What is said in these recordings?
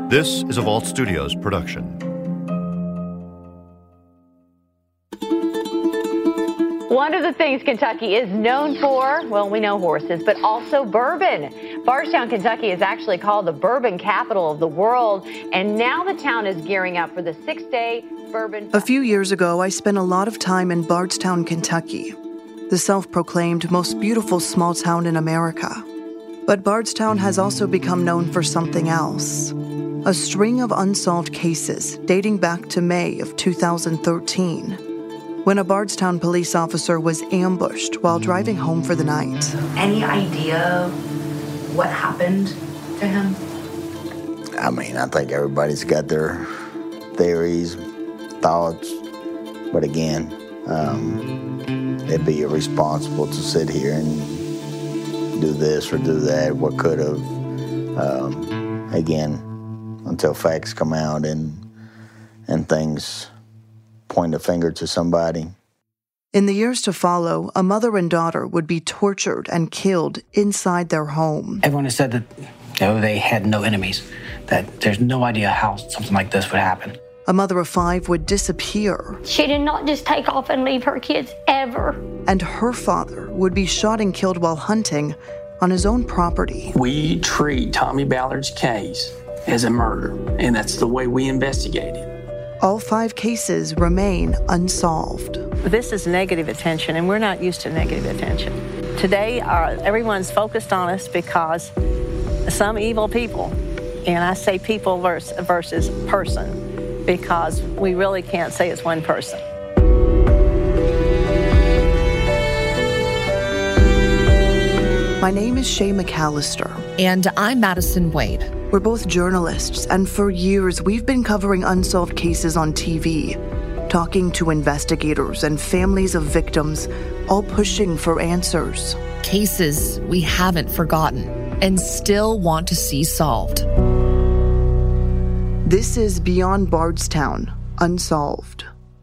This is a Vault Studios production. One of the things Kentucky is known for, well, we know horses, but also bourbon. Bardstown, Kentucky is actually called the bourbon capital of the world, and now the town is gearing up for the 6-day bourbon festival. A few years ago, I spent a lot of time in Bardstown, Kentucky, the self-proclaimed most beautiful small town in America. But Bardstown has also become known for something else. A string of unsolved cases dating back to May of 2013, when a Bardstown police officer was ambushed while driving home for the night. Any idea what happened to him? I mean, I think everybody's got their theories, thoughts, but again, it'd be irresponsible to sit here and do this or do that, what could have. Again, until facts come out and things point a finger to somebody. In the years to follow, a mother and daughter would be tortured and killed inside their home. Everyone has said that they had no enemies, that there's no idea how something like this would happen. A mother of 5 would disappear. She did not just take off and leave her kids ever. And her father would be shot and killed while hunting on his own property. We treat Tommy Ballard's case as a murder, and that's the way we investigate it. All 5 cases remain unsolved. This is negative attention, and we're not used to negative attention. Today, everyone's focused on us because some evil people, and I say people versus person, because we really can't say it's one person. My name is Shay McAllister. And I'm Madison Wade. We're both journalists, and for years we've been covering unsolved cases on TV, talking to investigators and families of victims, all pushing for answers. Cases we haven't forgotten and still want to see solved. This is Beyond Bardstown, Unsolved.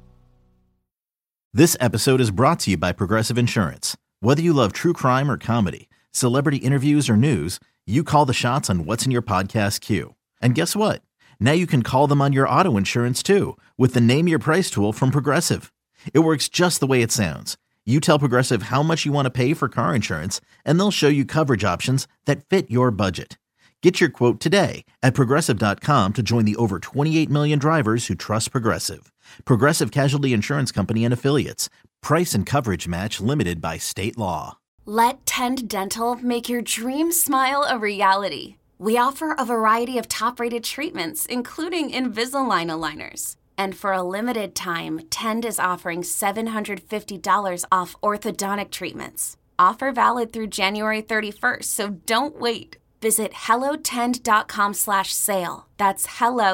This episode is brought to you by Progressive Insurance. Whether you love true crime or comedy, celebrity interviews or news, you call the shots on what's in your podcast queue. And guess what? Now you can call them on your auto insurance too with the Name Your Price tool from Progressive. It works just the way it sounds. You tell Progressive how much you want to pay for car insurance, and they'll show you coverage options that fit your budget. Get your quote today at Progressive.com to join the over 28 million drivers who trust Progressive. Progressive Casualty Insurance Company and Affiliates. Price and coverage match limited by state law. Let Tend Dental make your dream smile a reality. We offer a variety of top-rated treatments, including Invisalign aligners. And for a limited time, Tend is offering $750 off orthodontic treatments. Offer valid through January 31st, so don't wait. Visit hellotend.com/sale. That's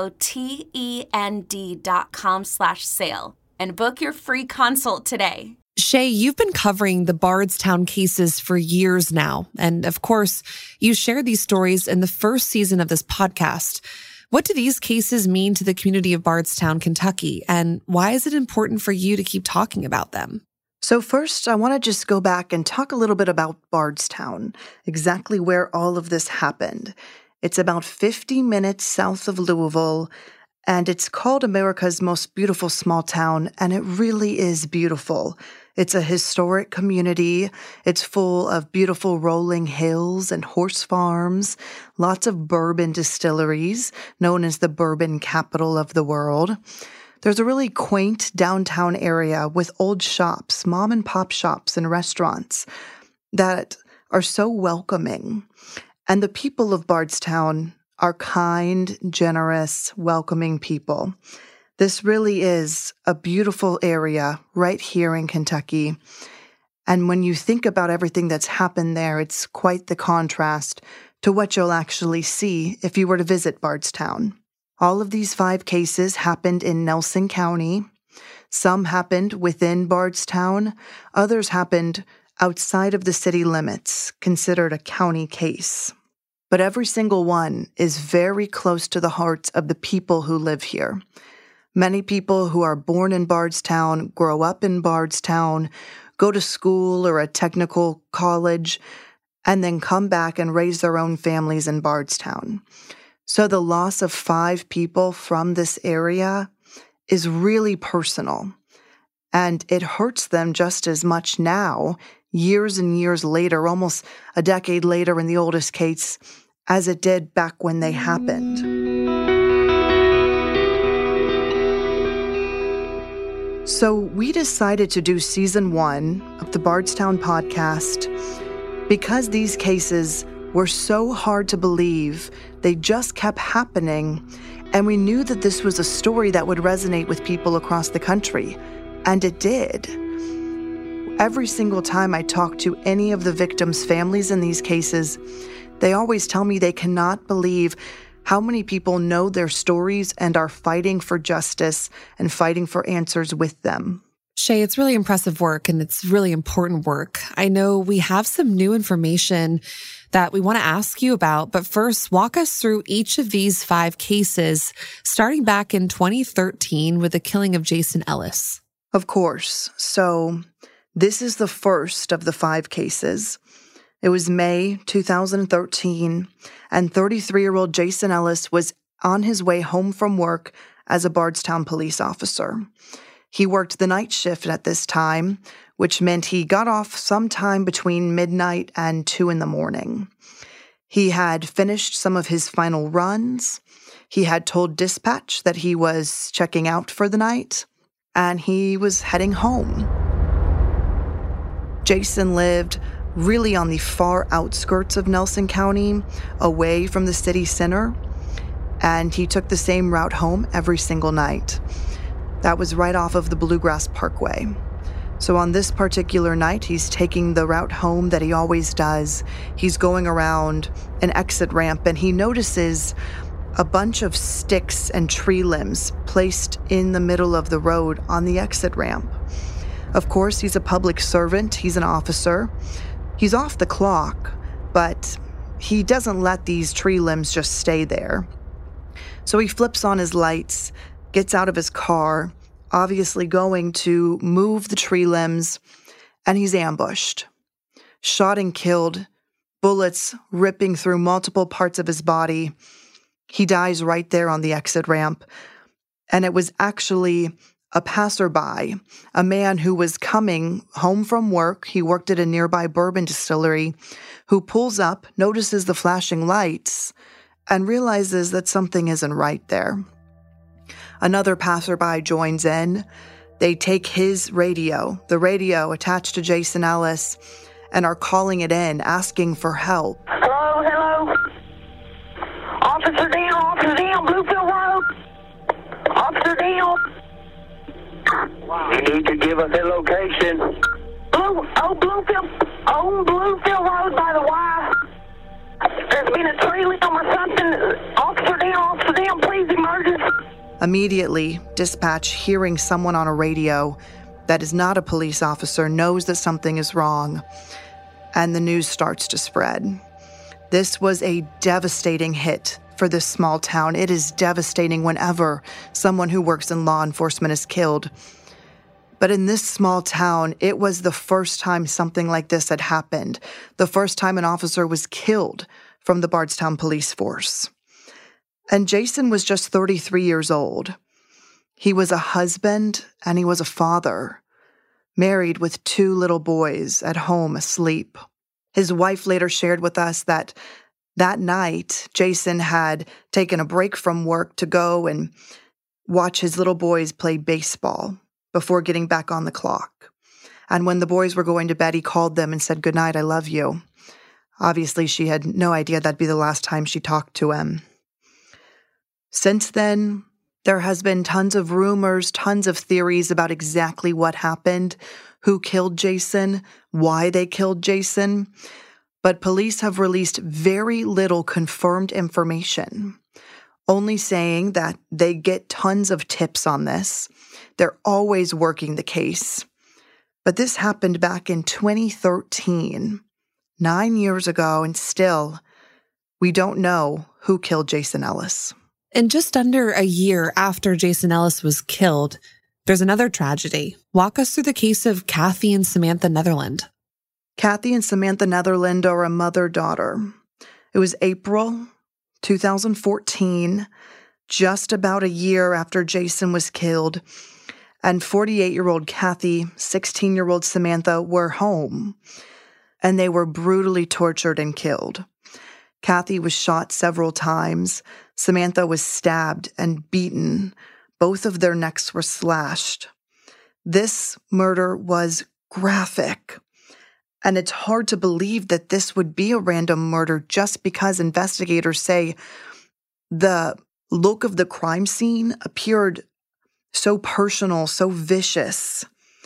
hellotend.com/sale. And book your free consult today. Shay, you've been covering the Bardstown cases for years now. And of course, you shared these stories in the first season of this podcast. What do these cases mean to the community of Bardstown, Kentucky? And why is it important for you to keep talking about them? So first, I want to just go back and talk a little bit about Bardstown, exactly where all of this happened. It's about 50 minutes south of Louisville, and it's called America's most beautiful small town, and it really is beautiful. It's a historic community. It's full of beautiful rolling hills and horse farms, lots of bourbon distilleries, known as the bourbon capital of the world. There's a really quaint downtown area with old shops, mom and pop shops and restaurants that are so welcoming. And the people of Bardstown are kind, generous, welcoming people. This really is a beautiful area right here in Kentucky. And when you think about everything that's happened there, it's quite the contrast to what you'll actually see if you were to visit Bardstown. All of these 5 cases happened in Nelson County. Some happened within Bardstown. Others happened outside of the city limits, considered a county case. But every single one is very close to the hearts of the people who live here. Many people who are born in Bardstown, grow up in Bardstown, go to school or a technical college, and then come back and raise their own families in Bardstown. So the loss of 5 people from this area is really personal, and it hurts them just as much now, years and years later, almost a decade later in the oldest case, as it did back when they happened. So we decided to do season 1 of the Bardstown podcast because these cases were so hard to believe. They just kept happening, and we knew that this was a story that would resonate with people across the country, and it did. Every single time I talk to any of the victims' families in these cases, they always tell me they cannot believe how many people know their stories and are fighting for justice and fighting for answers with them. Shay, it's really impressive work, and it's really important work. I know we have some new information that we want to ask you about, but first, walk us through each of these 5 cases, starting back in 2013 with the killing of Jason Ellis. Of course. So this is the first of the 5 cases. It was May 2013, and 33-year-old Jason Ellis was on his way home from work as a Bardstown police officer. He worked the night shift at this time, which meant he got off sometime between midnight and 2 in the morning. He had finished some of his final runs. He had told dispatch that he was checking out for the night, and he was heading home. Jason lived really on the far outskirts of Nelson County, away from the city center, and he took the same route home every single night. That was right off of the Bluegrass Parkway. So on this particular night, he's taking the route home that he always does. He's going around an exit ramp, and he notices a bunch of sticks and tree limbs placed in the middle of the road on the exit ramp. Of course, he's a public servant. He's an officer. He's off the clock, but he doesn't let these tree limbs just stay there. So he flips on his lights, gets out of his car, obviously going to move the tree limbs, and he's ambushed. Shot and killed, bullets ripping through multiple parts of his body. He dies right there on the exit ramp. And it was actually a passerby, a man who was coming home from work. He worked at a nearby bourbon distillery, who pulls up, notices the flashing lights, and realizes that something isn't right there. Another passerby joins in. They take his radio, the radio attached to Jason Ellis, and are calling it in, asking for help. Hello? Officer down, Bluefield Road. Officer down. You need to give us a location. Bluefield Road by the Y. There's been a tree limb or something. Officer down, please emergency. Immediately, dispatch, hearing someone on a radio that is not a police officer, knows that something is wrong, and the news starts to spread. This was a devastating hit for this small town. It is devastating whenever someone who works in law enforcement is killed. But in this small town, it was the first time something like this had happened, the first time an officer was killed from the Bardstown police force. And Jason was just 33 years old. He was a husband and he was a father, married with 2 little boys at home asleep. His wife later shared with us that night, Jason had taken a break from work to go and watch his little boys play baseball before getting back on the clock. And when the boys were going to bed, he called them and said, "Good night, I love you." Obviously, she had no idea that'd be the last time she talked to him. Since then, there has been tons of rumors, tons of theories about exactly what happened, who killed Jason, why they killed Jason. But police have released very little confirmed information, only saying that they get tons of tips on this. They're always working the case. But this happened back in 2013, 9 years ago, and still, we don't know who killed Jason Ellis. And just under a year after Jason Ellis was killed, there's another tragedy. Walk us through the case of Kathy and Samantha Netherland. Kathy and Samantha Netherland are a mother-daughter. It was April 2014, just about a year after Jason was killed, and 48-year-old Kathy, 16-year-old Samantha were home, and they were brutally tortured and killed. Kathy was shot several times. Samantha was stabbed and beaten. Both of their necks were slashed. This murder was graphic, and it's hard to believe that this would be a random murder just because investigators say the look of the crime scene appeared so personal, so vicious.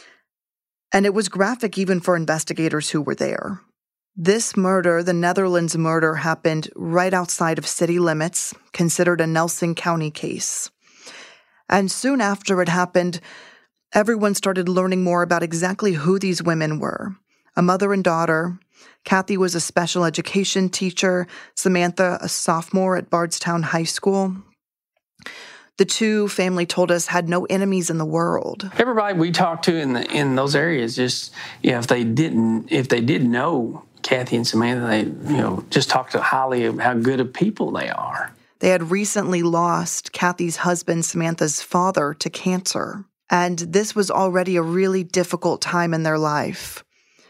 And it was graphic even for investigators who were there. This murder, the Netherlands murder, happened right outside of city limits, considered a Nelson County case. And soon after it happened, everyone started learning more about exactly who these women were. A mother and daughter. Kathy was a special education teacher, Samantha a sophomore at Bardstown High School. The two, family told us, had no enemies in the world. Everybody we talked to in those areas, just if they didn't know Kathy and Samantha, they just talked highly of how good of people they are. They had recently lost Kathy's husband, Samantha's father, to cancer, and this was already a really difficult time in their life.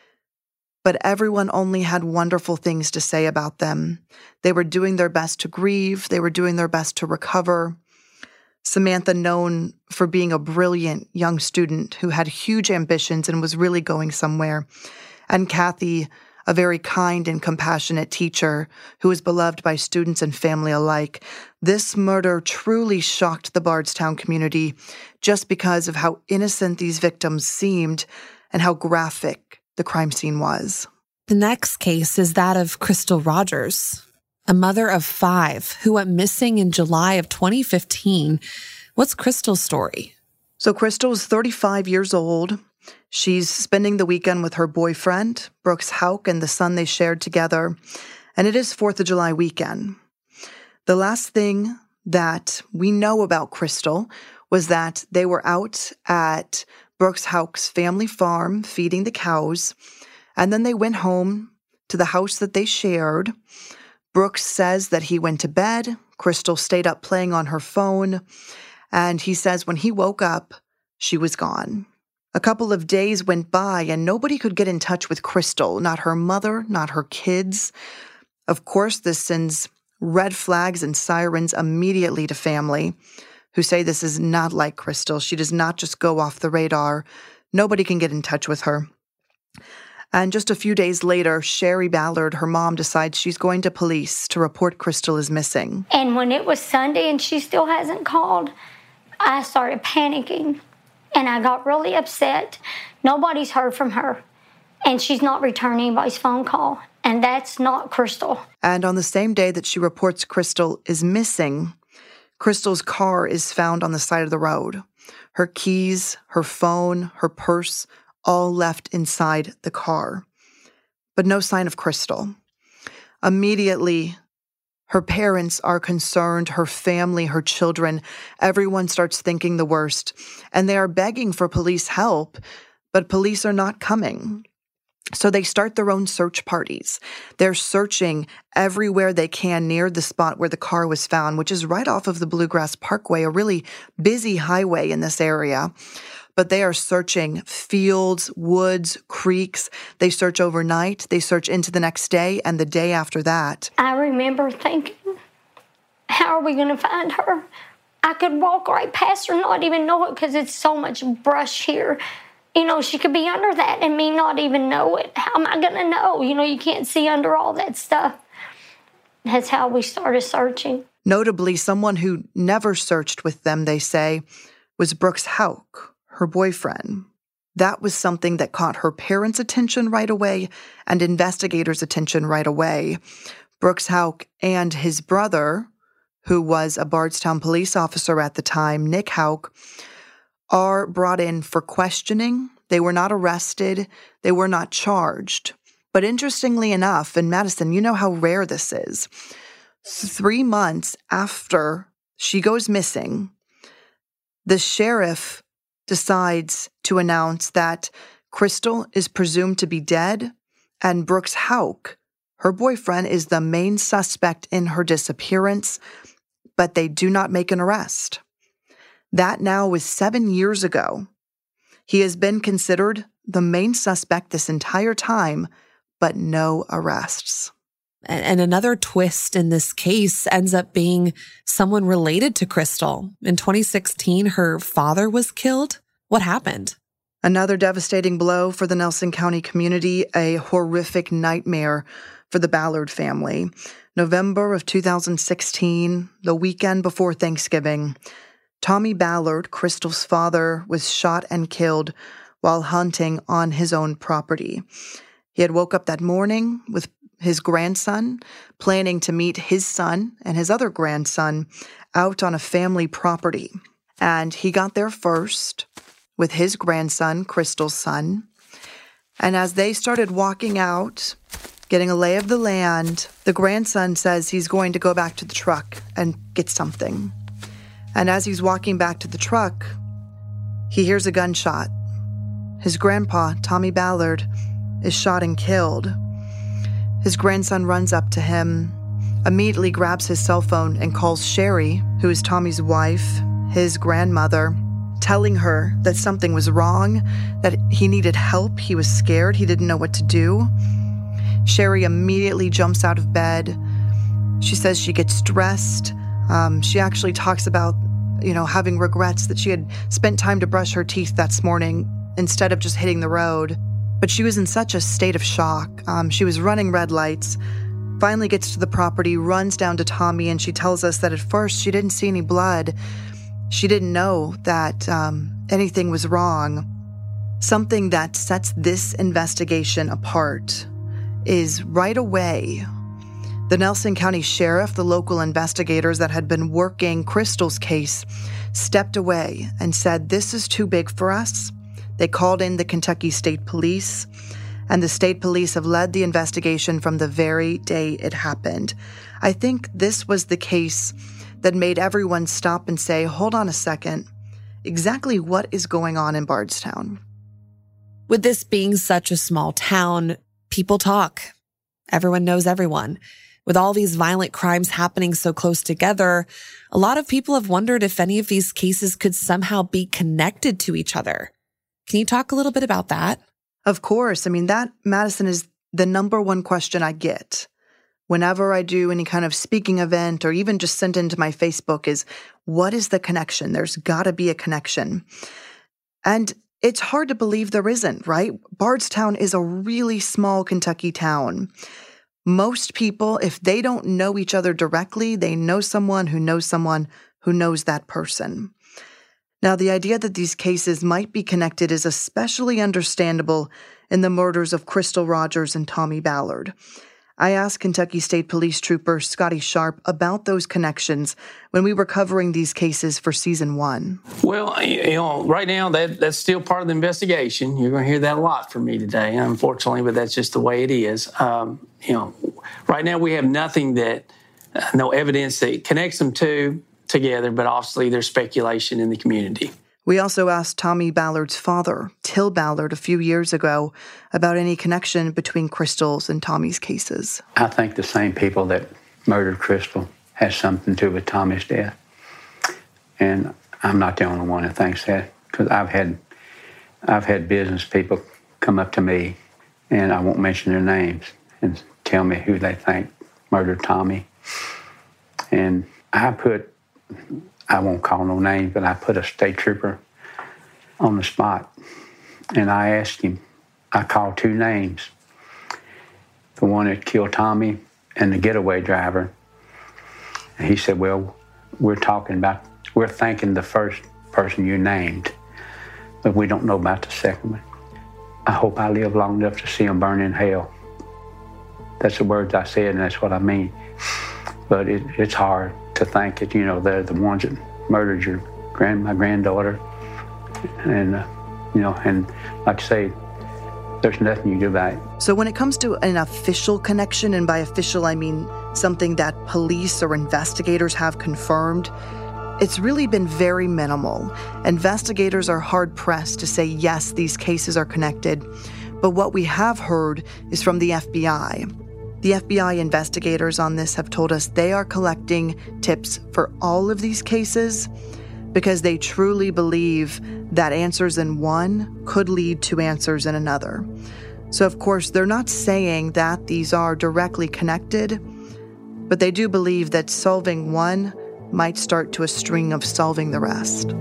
But everyone only had wonderful things to say about them. They were doing their best to grieve. They were doing their best to recover. Samantha, known for being a brilliant young student who had huge ambitions and was really going somewhere. And Kathy, a very kind and compassionate teacher who was beloved by students and family alike. This murder truly shocked the Bardstown community just because of how innocent these victims seemed and how graphic the crime scene was. The next case is that of Crystal Rogers, a mother of 5 who went missing in July of 2015. What's Crystal's story? So Crystal's 35 years old. She's spending the weekend with her boyfriend, Brooks Houck, and the son they shared together. And it is 4th of July weekend. The last thing that we know about Crystal was that they were out at Brooks Houck's family farm feeding the cows, and then they went home to the house that they shared. Brooks says that he went to bed. Crystal stayed up playing on her phone, and he says when he woke up, she was gone. A couple of days went by, and nobody could get in touch with Crystal, not her mother, not her kids. Of course, this sends red flags and sirens immediately to family, who say this is not like Crystal. She does not just go off the radar. Nobody can get in touch with her. And just a few days later, Sherry Ballard, her mom, decides she's going to police to report Crystal is missing. And when it was Sunday and she still hasn't called, I started panicking. And I got really upset. Nobody's heard from her. And she's not returning anybody's phone call. And that's not Crystal. And on the same day that she reports Crystal is missing, Crystal's car is found on the side of the road. Her keys, her phone, her purse, all left inside the car. But no sign of Crystal. Immediately, her parents are concerned, her family, her children. Everyone starts thinking the worst. And they are begging for police help, but police are not coming. So they start their own search parties. They're searching everywhere they can near the spot where the car was found, which is right off of the Bluegrass Parkway, a really busy highway in this area. But they are searching fields, woods, creeks. They search overnight. They search into the next day and the day after that. I remember thinking, how are we going to find her? I could walk right past her and not even know it because it's so much brush here. You know, she could be under that and me not even know it. How am I going to know? You know, you can't see under all that stuff. That's how we started searching. Notably, someone who never searched with them, they say, was Brooks Houck, her boyfriend. That was something that caught her parents' attention right away and investigators' attention right away. Brooks Houck and his brother, who was a Bardstown police officer at the time, Nick Houck, are brought in for questioning. They were not arrested. They were not charged. But interestingly enough, in Madison, you know how rare this is. 3 months after she goes missing, the sheriff decides to announce that Crystal is presumed to be dead and Brooks Houck, Her boyfriend is the main suspect in her disappearance, but they do not make an arrest. That now was 7 years ago. He has been considered the main suspect this entire time, but no arrests. And another twist in this case ends up being someone related to Crystal. In 2016, her father was killed. What happened? Another devastating blow for the Nelson County community, a horrific nightmare for the Ballard family. November of 2016, the weekend before Thanksgiving, Tommy Ballard, Crystal's father, was shot and killed while hunting on his own property. He had woke up that morning with his grandson, planning to meet his son and his other grandson out on a family property. And he got there first with his grandson, Crystal's son. And as they started walking out, getting a lay of the land, the grandson says he's going to go back to the truck and get something. And as he's walking back to the truck, he hears a gunshot. His grandpa, Tommy Ballard, is shot and killed. His grandson runs up to him, immediately grabs his cell phone and calls Sherry, who is Tommy's wife, his grandmother, telling her that something was wrong, that he needed help, he was scared, he didn't know what to do. Sherry immediately jumps out of bed. She says she gets dressed. She actually talks about, having regrets that she had spent time to brush her teeth that morning instead of just hitting the road. But she was in such a state of shock. She was running red lights, finally gets to the property, runs down to Tommy, and she tells us that at first she didn't see any blood. She didn't know that anything was wrong. Something that sets this investigation apart is right away, the Nelson County Sheriff, the local investigators that had been working Crystal's case, stepped away and said, "This is too big for us." They called in the Kentucky State Police, and the state police have led the investigation from the very day it happened. I think this was the case that made everyone stop and say, hold on a second, exactly what is going on in Bardstown? With this being such a small town, people talk. Everyone knows everyone. With all these violent crimes happening so close together, a lot of people have wondered if any of these cases could somehow be connected to each other. Can you talk a little bit about that? Of course. That, Madison, is the number one question I get whenever I do any kind of speaking event or even just sent into my Facebook is, what is the connection? There's got to be a connection. And it's hard to believe there isn't, right? Bardstown is a really small Kentucky town. Most people, if they don't know each other directly, they know someone who knows that person. Now, the idea that these cases might be connected is especially understandable in the murders of Crystal Rogers and Tommy Ballard. I asked Kentucky State Police Trooper Scotty Sharp about those connections when we were covering these cases for Season 1. Well, right now, that's still part of the investigation. You're going to hear that a lot from me today, unfortunately, but that's just the way it is. Right now we have nothing no evidence that connects them together, but obviously there's speculation in the community. We also asked Tommy Ballard's father, Till Ballard, a few years ago about any connection between Crystal's and Tommy's cases. I think the same people that murdered Crystal has something to do with Tommy's death. And I'm not the only one that thinks that, because I've had business people come up to me, and I won't mention their names, and tell me who they think murdered Tommy. And I won't call no names, but I put a state trooper on the spot. And I asked him, I called two names. The one that killed Tommy and the getaway driver. And he said, well, we're thinking the first person you named, but we don't know about the second one. I hope I live long enough to see him burn in hell. That's the words I said, and that's what I mean. But it's hard to think that, they're the ones that murdered my granddaughter. And, and like I say, there's nothing you can do about it. So when it comes to an official connection, and by official I mean something that police or investigators have confirmed, it's really been very minimal. Investigators are hard-pressed to say, yes, these cases are connected. But what we have heard is from the FBI. The FBI investigators on this have told us they are collecting tips for all of these cases because they truly believe that answers in one could lead to answers in another. So, of course, they're not saying that these are directly connected, but they do believe that solving one might start to a string of solving the rest.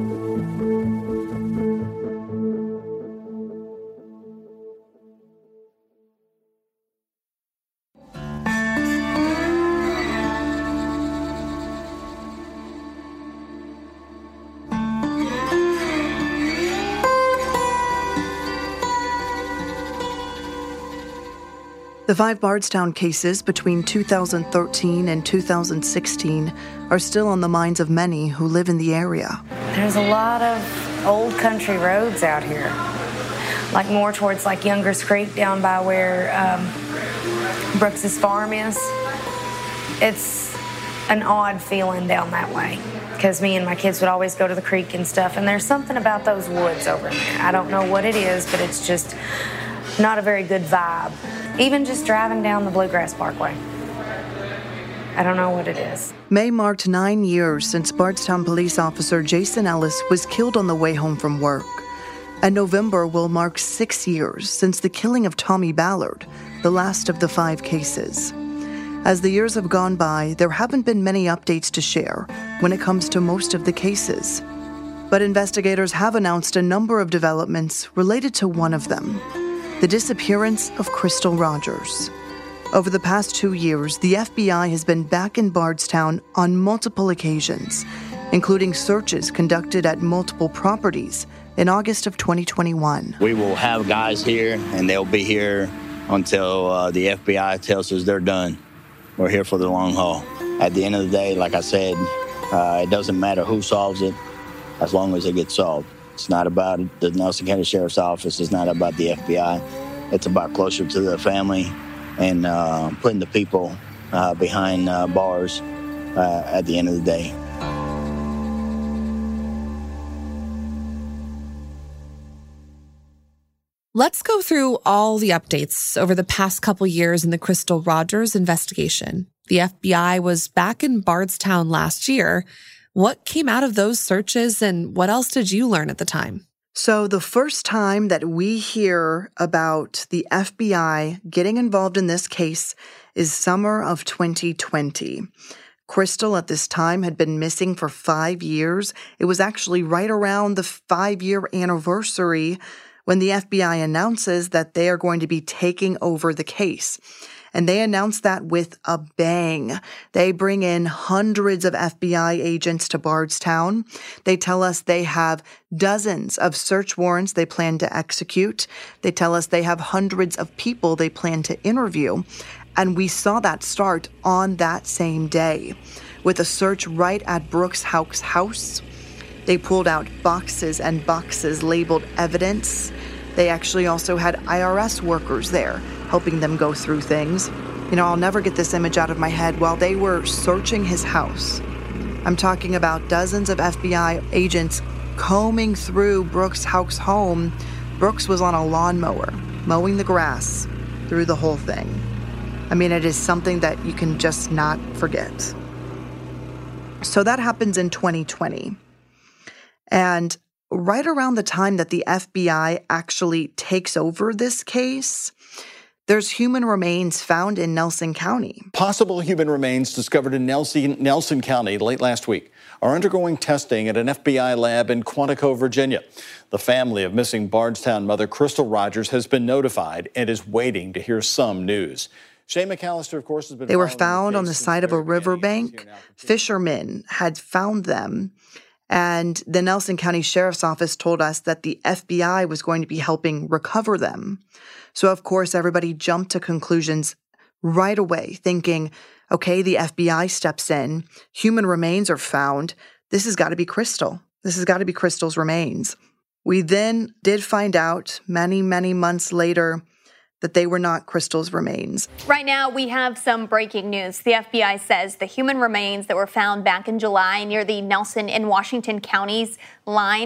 The 5 Bardstown cases between 2013 and 2016 are still on the minds of many who live in the area. There's a lot of old country roads out here, like more towards like Youngers Creek down by where Brooks's farm is. It's an odd feeling down that way because me and my kids would always go to the creek and stuff, and there's something about those woods over in there. I don't know what it is, but it's just not a very good vibe. Even just driving down the Bluegrass Parkway. I don't know what it is. May marked 9 years since Bardstown police officer Jason Ellis was killed on the way home from work. And November will mark 6 years since the killing of Tommy Ballard, the last of the 5 cases. As the years have gone by, there haven't been many updates to share when it comes to most of the cases. But investigators have announced a number of developments related to one of them: the disappearance of Crystal Rogers. Over the past 2 years, the FBI has been back in Bardstown on multiple occasions, including searches conducted at multiple properties in August of 2021. We will have guys here, and they'll be here until the FBI tells us they're done. We're here for the long haul. At the end of the day, like I said, it doesn't matter who solves it, as long as it gets solved. It's not about the Nelson County Sheriff's Office. It's not about the FBI. It's about closer to the family and putting the people behind bars at the end of the day. Let's go through all the updates over the past couple years in the Crystal Rogers investigation. The FBI was back in Bardstown last year. What came out of those searches, and what else did you learn at the time? So the first time that we hear about the FBI getting involved in this case is summer of 2020. Crystal at this time had been missing for 5 years. It was actually right around the 5-year anniversary when the FBI announces that they are going to be taking over the case. And they announced that with a bang. They bring in hundreds of FBI agents to Bardstown. They tell us they have dozens of search warrants they plan to execute. They tell us they have hundreds of people they plan to interview. And we saw that start on that same day with a search right at Brooks Houck's house. They pulled out boxes and boxes labeled evidence. They actually also had IRS workers there helping them go through things. You know, I'll never get this image out of my head. While they were searching his house, I'm talking about dozens of FBI agents combing through Brooks Houck's home. Brooks was on a lawnmower, mowing the grass through the whole thing. I mean, it is something that you can just not forget. So that happens in 2020. And right around the time that the FBI actually takes over this case, there's human remains found in Nelson County. Possible human remains discovered in Nelson County late last week are undergoing testing at an FBI lab in Quantico, Virginia. The family of missing Bardstown mother Crystal Rogers has been notified and is waiting to hear some news. Shane McAllister, of course, has been. They were found on the side of a riverbank. Fishermen had found them. And the Nelson County Sheriff's Office told us that the FBI was going to be helping recover them. So, of course, everybody jumped to conclusions right away, thinking, okay, the FBI steps in, human remains are found. This has got to be Crystal. This has got to be Crystal's remains. We then did find out many, many months later that they were not Crystal's remains. Right now, we have some breaking news. The FBI says the human remains that were found back in July near the Nelson and Washington counties line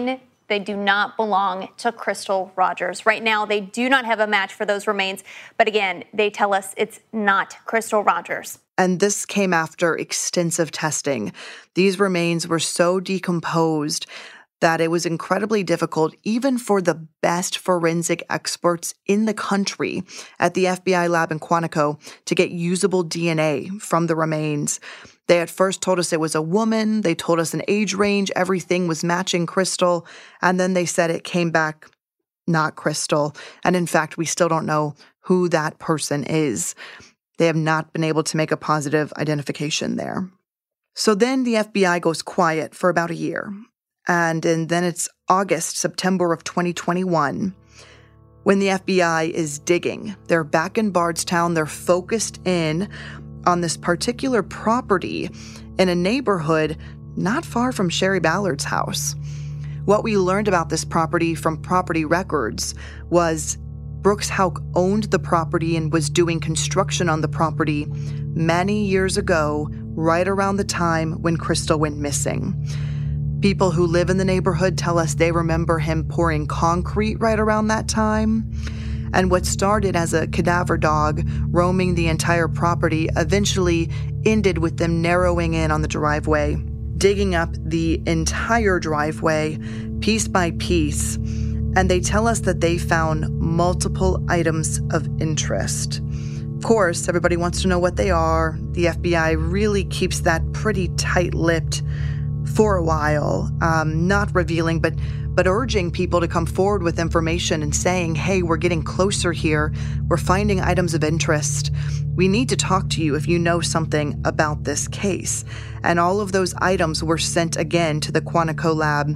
they do not belong to Crystal Rogers. Right now, they do not have a match for those remains. But again, they tell us it's not Crystal Rogers. And this came after extensive testing. These remains were so decomposed that it was incredibly difficult, even for the best forensic experts in the country at the FBI lab in Quantico, to get usable DNA from the remains. They at first told us it was a woman. They told us an age range. Everything was matching Crystal. And then they said it came back not Crystal. And in fact, we still don't know who that person is. They have not been able to make a positive identification there. So then the FBI goes quiet for about a year. And then it's September of 2021, when the FBI is digging. They're back in Bardstown. They're focused in on this particular property in a neighborhood not far from Sherry Ballard's house. What we learned about this property from property records was Brooks Houck owned the property and was doing construction on the property many years ago, right around the time when Crystal went missing. People who live in the neighborhood tell us they remember him pouring concrete right around that time. And what started as a cadaver dog roaming the entire property eventually ended with them narrowing in on the driveway, digging up the entire driveway piece by piece. And they tell us that they found multiple items of interest. Of course, everybody wants to know what they are. The FBI really keeps that pretty tight-lipped for a while, not revealing, but urging people to come forward with information and saying, hey, we're getting closer here. We're finding items of interest. We need to talk to you if you know something about this case. And all of those items were sent again to the Quantico lab,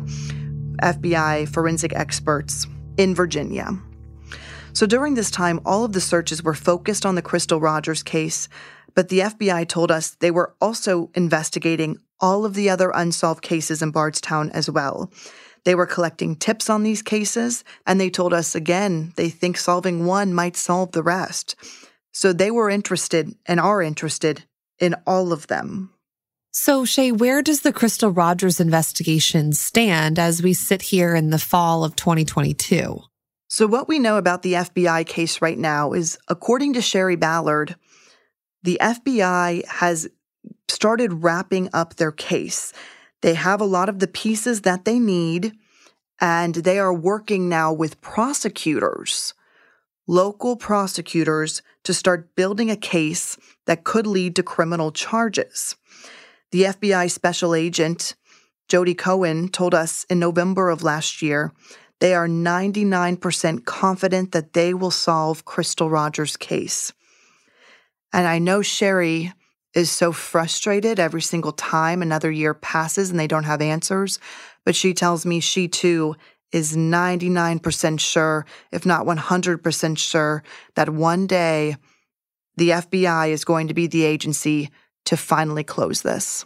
FBI forensic experts in Virginia. So during this time, all of the searches were focused on the Crystal Rogers case, but the FBI told us they were also investigating all of the other unsolved cases in Bardstown as well. They were collecting tips on these cases, and they told us again they think solving one might solve the rest. So they were interested and are interested in all of them. So, Shay, where does the Crystal Rogers investigation stand as we sit here in the fall of 2022? So what we know about the FBI case right now is, according to Sherry Ballard, the FBI has started wrapping up their case. They have a lot of the pieces that they need, and they are working now with prosecutors, local prosecutors, to start building a case that could lead to criminal charges. The FBI special agent, Jody Cohen, told us in November of last year they are 99% confident that they will solve Crystal Rogers' case. And I know Sherry is so frustrated every single time another year passes and they don't have answers, but she tells me she too is 99% sure, if not 100% sure, that one day the FBI is going to be the agency to finally close this.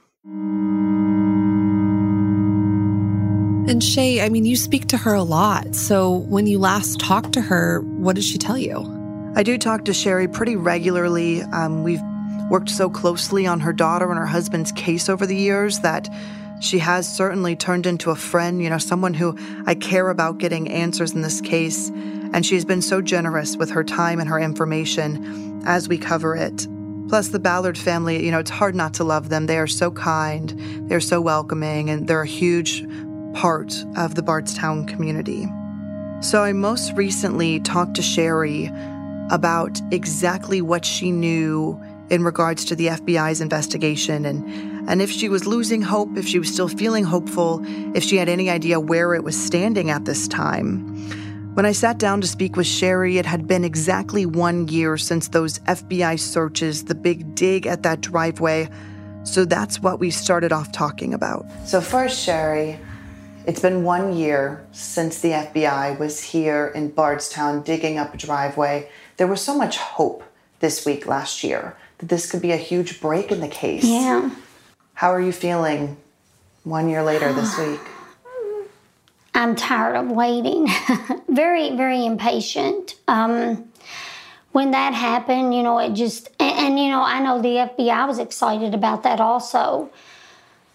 And Shay, I mean, you speak to her a lot. So when you last talked to her, what did she tell you? I do talk to Sherry pretty regularly. We've worked so closely on her daughter and her husband's case over the years that she has certainly turned into a friend, someone who I care about getting answers in this case. And she's been so generous with her time and her information as we cover it. Plus, the Ballard family, it's hard not to love them. They are so kind, they're so welcoming, and they're a huge part of the Bardstown community. So I most recently talked to Sherry about exactly what she knew in regards to the FBI's investigation and if she was losing hope, if she was still feeling hopeful, if she had any idea where it was standing at this time. When I sat down to speak with Sherry, it had been exactly 1 year since those FBI searches, the big dig at that driveway. So that's what we started off talking about. So first, Sherry, it's been 1 year since the FBI was here in Bardstown digging up a driveway. There was so much hope this week last year that this could be a huge break in the case. Yeah. How are you feeling 1 year later this week? I'm tired of waiting. Very, very impatient. When that happened, it just, and I know the FBI was excited about that also.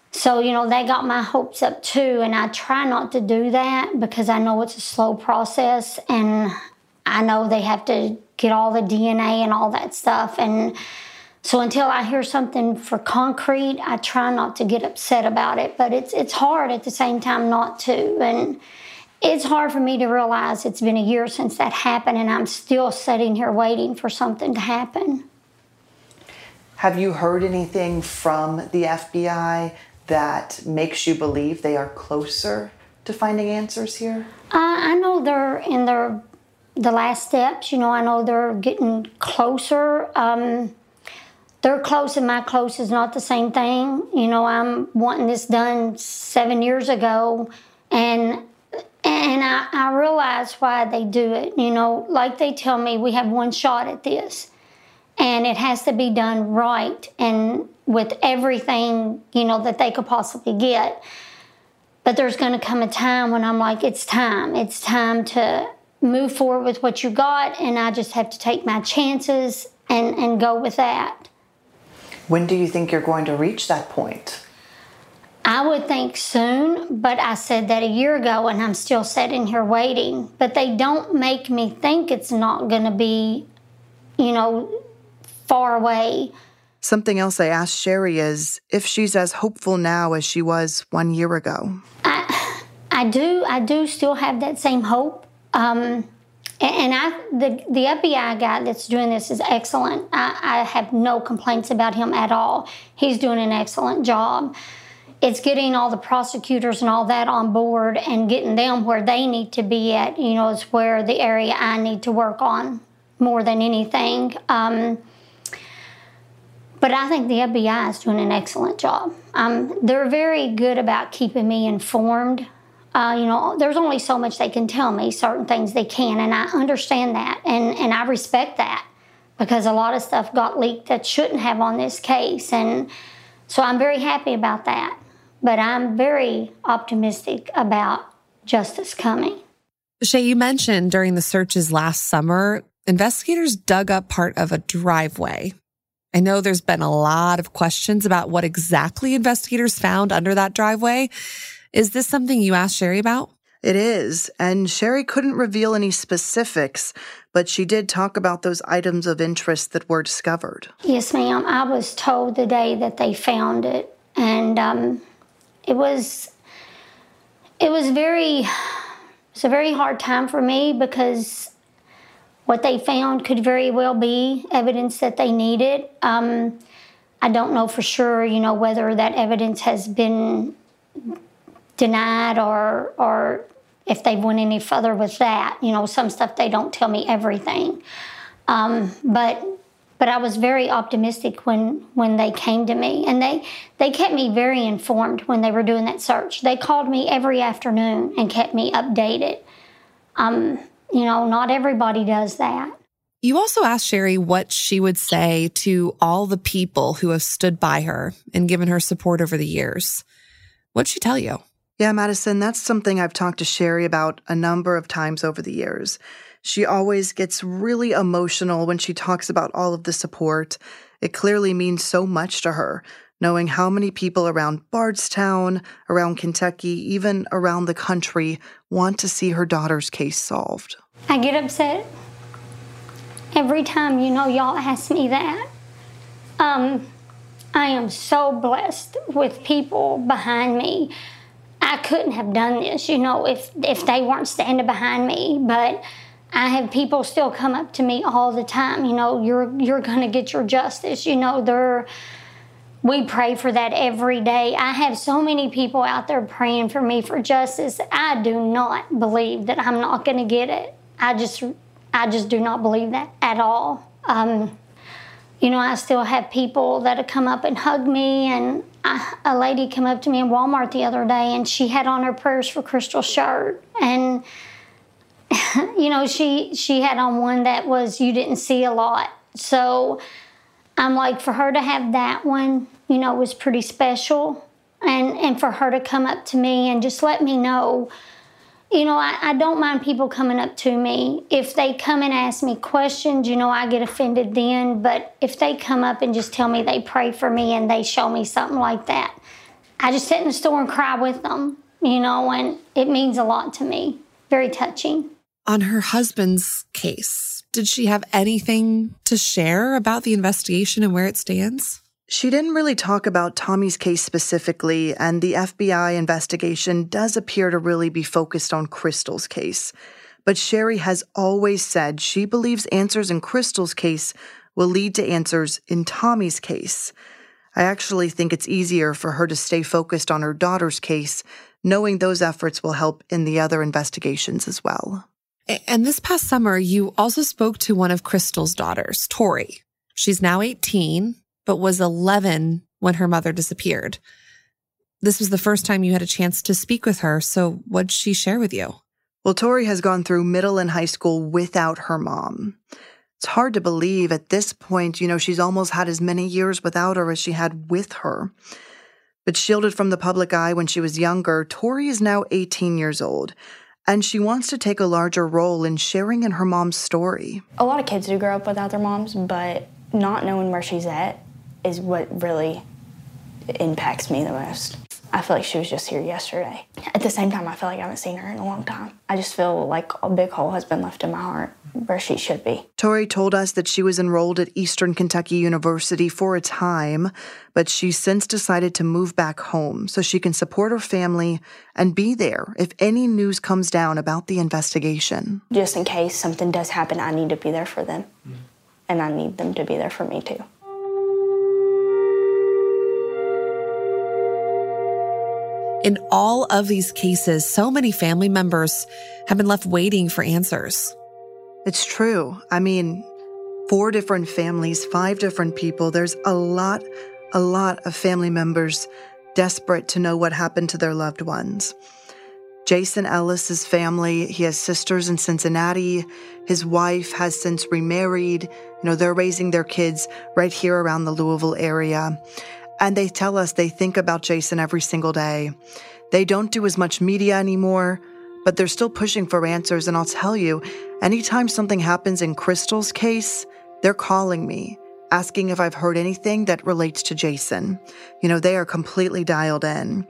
So, they got my hopes up too, and I try not to do that because I know it's a slow process, and I know they have to get all the DNA and all that stuff. And so until I hear something for concrete, I try not to get upset about it. But it's hard at the same time not to. And it's hard for me to realize it's been a year since that happened, and I'm still sitting here waiting for something to happen. Have you heard anything from the FBI that makes you believe they are closer to finding answers here? I know they're in the last steps. I know they're getting closer. They're close and my close is not the same thing. I'm wanting this done 7 years ago, and I realize why they do it. Like they tell me, we have one shot at this, and it has to be done right and with everything, that they could possibly get. But there's going to come a time when I'm like, it's time. It's time to move forward with what you got, and I just have to take my chances and go with that. When do you think you're going to reach that point? I would think soon, but I said that a year ago, and I'm still sitting here waiting. But they don't make me think it's not going to be, far away. Something else I asked Sherry is if she's as hopeful now as she was 1 year ago. I do still have that same hope. The FBI guy that's doing this is excellent. I have no complaints about him at all. He's doing an excellent job. It's getting all the prosecutors and all that on board and getting them where they need to be at, is where the area I need to work on more than anything. But I think the FBI is doing an excellent job. They're very good about keeping me informed. There's only so much they can tell me, certain things they can, and I understand that, and I respect that because a lot of stuff got leaked that shouldn't have on this case, and so I'm very happy about that. But I'm very optimistic about justice coming. Shay, you mentioned during the searches last summer, investigators dug up part of a driveway. I know there's been a lot of questions about what exactly investigators found under that driveway. Is this something you asked Sherry about? It is, and Sherry couldn't reveal any specifics, but she did talk about those items of interest that were discovered. Yes, ma'am. I was told the day that they found it, and it was a very hard time for me because what they found could very well be evidence that they needed. I don't know for sure, whether that evidence has been denied or if they went any further with that. Some stuff they don't tell me everything. But I was very optimistic when they came to me, and they kept me very informed when they were doing that search. They called me every afternoon and kept me updated. Not everybody does that. You also asked Sherry what she would say to all the people who have stood by her and given her support over the years. What'd she tell you? Yeah, Madison, that's something I've talked to Sherry about a number of times over the years. She always gets really emotional when she talks about all of the support. It clearly means so much to her, knowing how many people around Bardstown, around Kentucky, even around the country want to see her daughter's case solved. I get upset every time, y'all ask me that. I am so blessed with people behind me. I couldn't have done this, if they weren't standing behind me. But I have people still come up to me all the time. You're going to get your justice. We pray for that every day. I have so many people out there praying for me for justice. I do not believe that I'm not going to get it. I just do not believe that at all. I still have people that have come up and hug me, and a lady came up to me in Walmart the other day, and she had on her Prayers for Crystal shirt, and she had on one that was you didn't see a lot. So I'm like, for her to have that one, was pretty special, and for her to come up to me and just let me know. I don't mind people coming up to me. If they come and ask me questions, I get offended then. But if they come up and just tell me they pray for me and they show me something like that, I just sit in the store and cry with them, and it means a lot to me. Very touching. On her husband's case, did she have anything to share about the investigation and where it stands? She didn't really talk about Tommy's case specifically, and the FBI investigation does appear to really be focused on Crystal's case. But Sherry has always said she believes answers in Crystal's case will lead to answers in Tommy's case. I actually think it's easier for her to stay focused on her daughter's case, knowing those efforts will help in the other investigations as well. And this past summer, you also spoke to one of Crystal's daughters, Tori. She's now 18, but was 11 when her mother disappeared. This was the first time you had a chance to speak with her, so what'd she share with you? Well, Tori has gone through middle and high school without her mom. It's hard to believe at this point, she's almost had as many years without her as she had with her. But shielded from the public eye when she was younger, Tori is now 18 years old, and she wants to take a larger role in sharing in her mom's story. A lot of kids do grow up without their moms, but not knowing where she's at is what really impacts me the most. I feel like she was just here yesterday. At the same time, I feel like I haven't seen her in a long time. I just feel like a big hole has been left in my heart where she should be. Tori told us that she was enrolled at Eastern Kentucky University for a time, but she's since decided to move back home so she can support her family and be there if any news comes down about the investigation. Just in case something does happen, I need to be there for them. And I need them to be there for me too. In all of these cases, so many family members have been left waiting for answers. It's true. 4 different families, 5 different people. There's a lot of family members desperate to know what happened to their loved ones. Jason Ellis's family, he has sisters in Cincinnati. His wife has since remarried. They're raising their kids right here around the Louisville area. And they tell us they think about Jason every single day. They don't do as much media anymore, but they're still pushing for answers. And I'll tell you, anytime something happens in Crystal's case, they're calling me, asking if I've heard anything that relates to Jason. They are completely dialed in.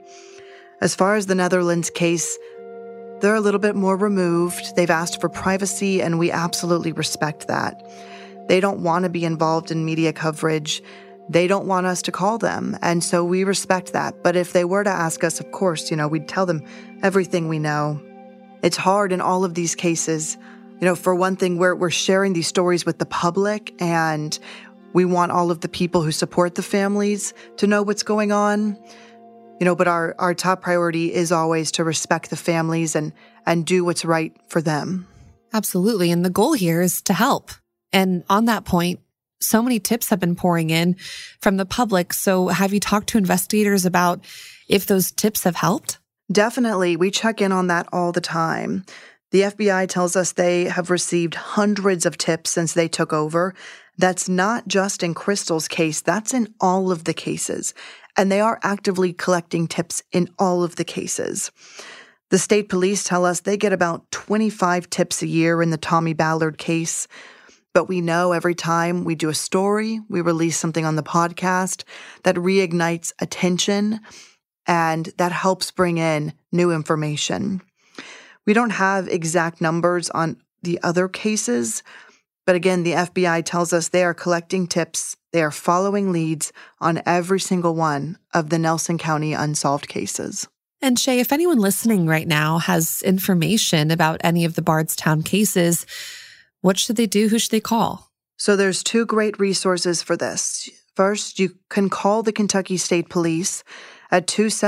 As far as the Netherlands case, they're a little bit more removed. They've asked for privacy, and we absolutely respect that. They don't want to be involved in media coverage. They don't want us to call them, and so we respect that. But if they were to ask us, of course, we'd tell them everything we know. It's hard in all of these cases. For one thing, we're sharing these stories with the public, and we want all of the people who support the families to know what's going on. But our top priority is always to respect the families and do what's right for them. Absolutely, and the goal here is to help. And on that point, so many tips have been pouring in from the public. So have you talked to investigators about if those tips have helped? Definitely. We check in on that all the time. The FBI tells us they have received hundreds of tips since they took over. That's not just in Crystal's case. That's in all of the cases. And they are actively collecting tips in all of the cases. The state police tell us they get about 25 tips a year in the Tommy Ballard case. But we know every time we do a story, we release something on the podcast that reignites attention and that helps bring in new information. We don't have exact numbers on the other cases, but again, the FBI tells us they are collecting tips. They are following leads on every single one of the Nelson County unsolved cases. And Shay, if anyone listening right now has information about any of the Bardstown cases, what should they do? Who should they call? So there's 2 great resources for this. First, you can call the Kentucky State Police at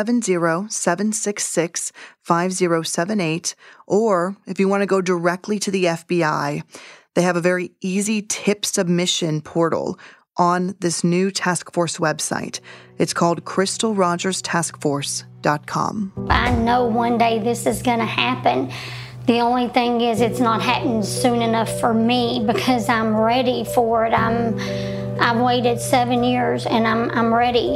270-766-5078, or if you want to go directly to the FBI, they have a very easy tip submission portal on this new task force website. It's called crystalrogerstaskforce.com. I know one day this is going to happen. The only thing is it's not happening soon enough for me because I'm ready for it. I've waited 7 years and I'm ready.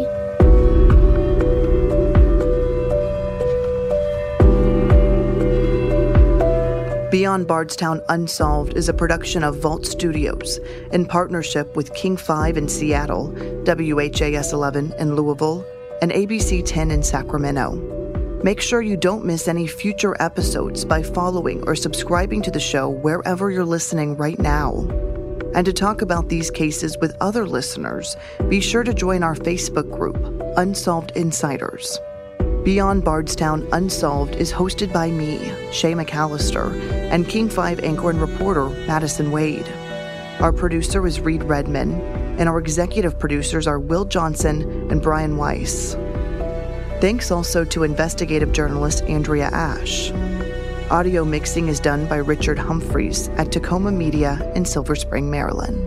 Beyond Bardstown Unsolved is a production of Vault Studios in partnership with King 5 in Seattle, WHAS 11 in Louisville, and ABC 10 in Sacramento. Make sure you don't miss any future episodes by following or subscribing to the show wherever you're listening right now. And to talk about these cases with other listeners, be sure to join our Facebook group, Unsolved Insiders. Beyond Bardstown Unsolved is hosted by me, Shay McAllister, and King 5 anchor and reporter Madison Wade. Our producer is Reed Redman, and our executive producers are Will Johnson and Brian Weiss. Thanks also to investigative journalist Andrea Ash. Audio mixing is done by Richard Humphreys at Tacoma Media in Silver Spring, Maryland.